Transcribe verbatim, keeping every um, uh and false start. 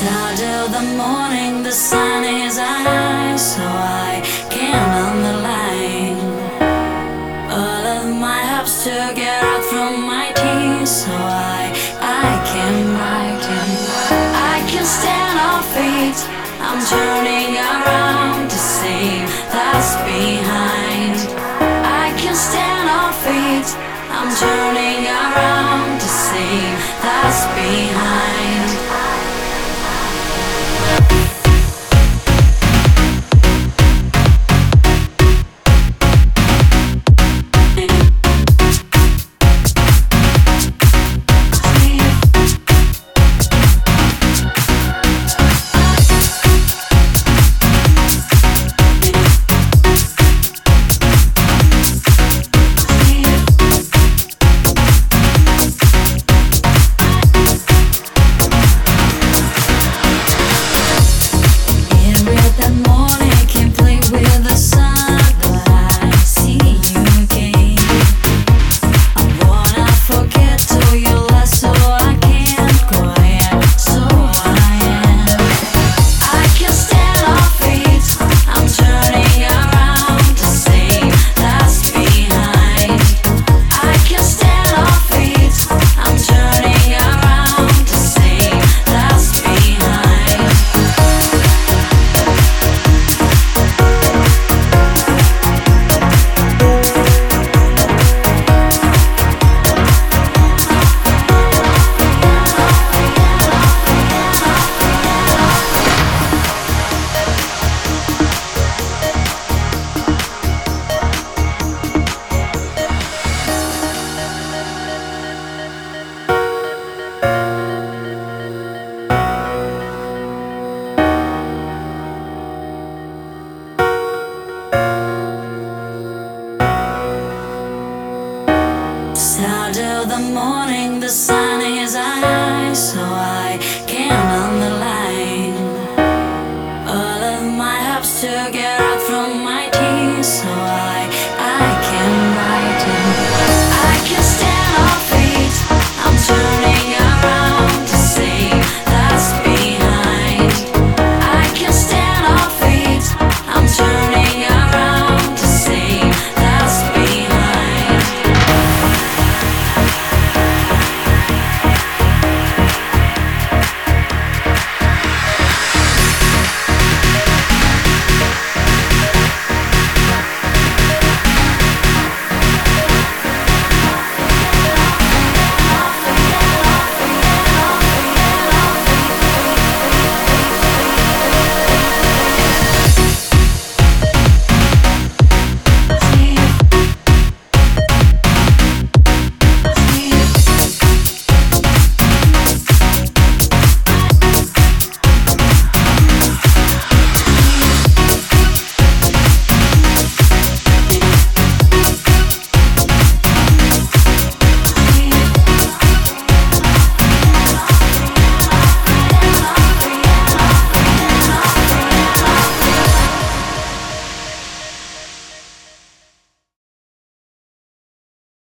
Till till the morning, the sun is high, so I can't underline all of my hopes to get out from my tears. So I, I can, I can, I can stand on feet. I'm turning around to save that's behind. I can stand on feet. I'm turning